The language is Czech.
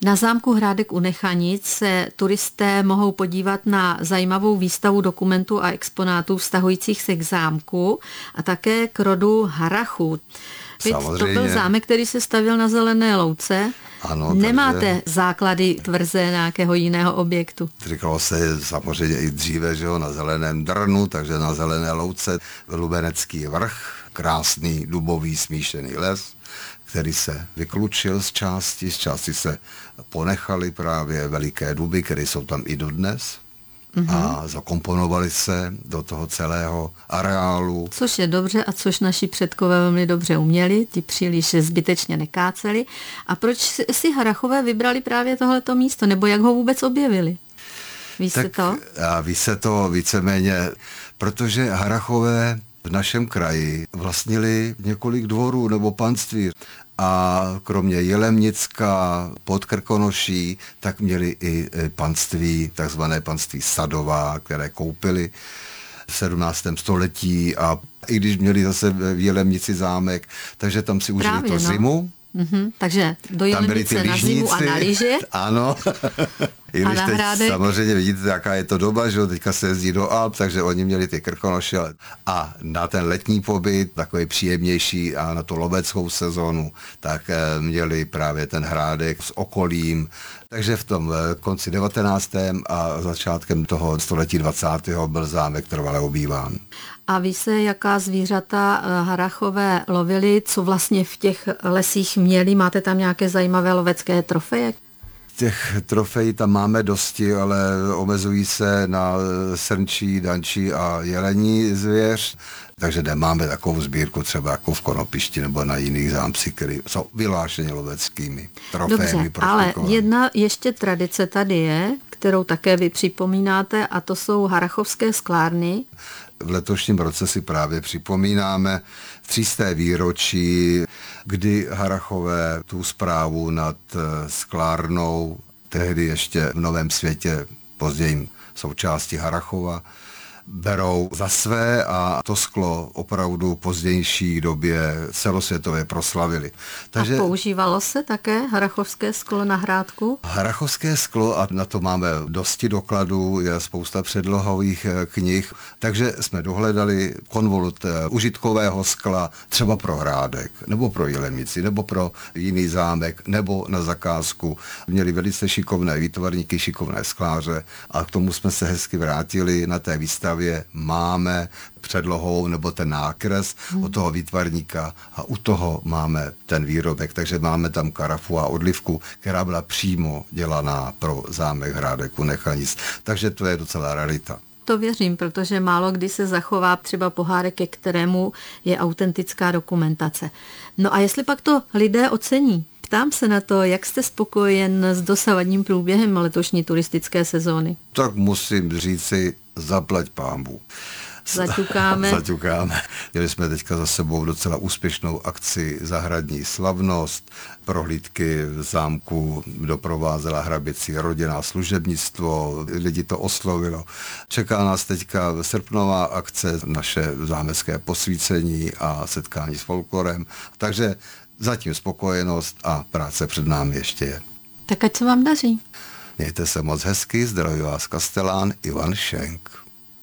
Na zámku Hrádek u Nechanic se turisté mohou podívat na zajímavou výstavu dokumentů a exponátů vztahujících se k zámku a také k rodu Harrachů. To byl zámek, který se stavěl na zelené louce. Ano, nemáte základy tvrze nějakého jiného objektu? Říkalo se samozřejmě i dříve, že jo, na zeleném drnu, takže na zelené louce Lubenecký vrch, krásný dubový smíšený les, který se vyklučil z části se ponechaly právě veliké duby, které jsou tam i dodnes. A zakomponovali se do toho celého areálu. Což je dobře a což naši předkové velmi dobře uměli, ti příliš zbytečně nekáceli. A proč si Harrachové vybrali právě tohleto místo, nebo jak ho vůbec objevili? Ví se to? Ví se to víceméně, protože Harrachové v našem kraji vlastnili několik dvorů nebo panství. A kromě Jilemnicka, Podkrkonoší, tak měli i panství, takzvané panství Sadová, které koupili v 17. století a i když měli zase v Jilemnici zámek, takže tam si užili to zimu. Takže do Jilemnice na zimu a na lyže. Ano. I když teď samozřejmě vidíte, jaká je to doba, že teďka se jezdí do Alp, takže oni měli ty Krkonoše a na ten letní pobyt, takový příjemnější a na tu loveckou sezónu, tak měli právě ten Hrádek s okolím. Takže v tom konci 19. a začátkem toho století 20. byl zámek trvale obýván. A ví se, jaká zvířata Harrachové lovili, co vlastně v těch lesích měli? Máte tam nějaké zajímavé lovecké trofeje? Těch trofejí tam máme dosti, ale omezují se na srnčí, dančí a jelení zvěř, takže nemáme takovou sbírku třeba jako v Konopišti nebo na jiných zámcích, které jsou vyhlášeny loveckými trofeemi. Dobře, ale jedna ještě tradice tady je, kterou také vy připomínáte, a to jsou Harrachovské sklárny. V letošním roce si právě připomínáme 300. výročí, kdy Harrachové tu správu nad sklárnou, tehdy ještě v Novém Světě, později součástí Harrachova, berou za své a to sklo opravdu v pozdější době celosvětově proslavili. Takže... A používalo se také harrachovské sklo na Hrádku? Harrachovské sklo, a na to máme dosti dokladů, je spousta předlohových knih, takže jsme dohledali konvolut užitkového skla třeba pro Hrádek, nebo pro Jilemnici, nebo pro jiný zámek, nebo na zakázku. Měli velice šikovné výtvarníky, šikovné skláře a k tomu jsme se hezky vrátili na té výstavě. Máme předlohou nebo ten nákres od toho výtvarníka a u toho máme ten výrobek, takže máme tam karafu a odlivku, která byla přímo dělaná pro zámek Hrádek u Nechanic, takže to je docela rarita. To věřím, protože málo kdy se zachová třeba pohárek, ke kterému je autentická dokumentace. No a jestli pak to lidé ocení? Ptám se na to, jak jste spokojen s dosavadním průběhem letošní turistické sezóny? Tak musím říci, zaplať pánbůh. Zaťukáme. Měli jsme teďka za sebou docela úspěšnou akci Zahradní slavnost. Prohlídky v zámku doprovázela hraběcí rodinná služebnictvo, lidi to oslovilo. Čeká nás teďka srpnová akce, naše zámecké posvícení a setkání s folklorem. Takže zatím spokojenost a práce před námi ještě je. Tak ať se vám daří. Mějte se moc hezky, zdraví vás Kastelán Ivan Šenk.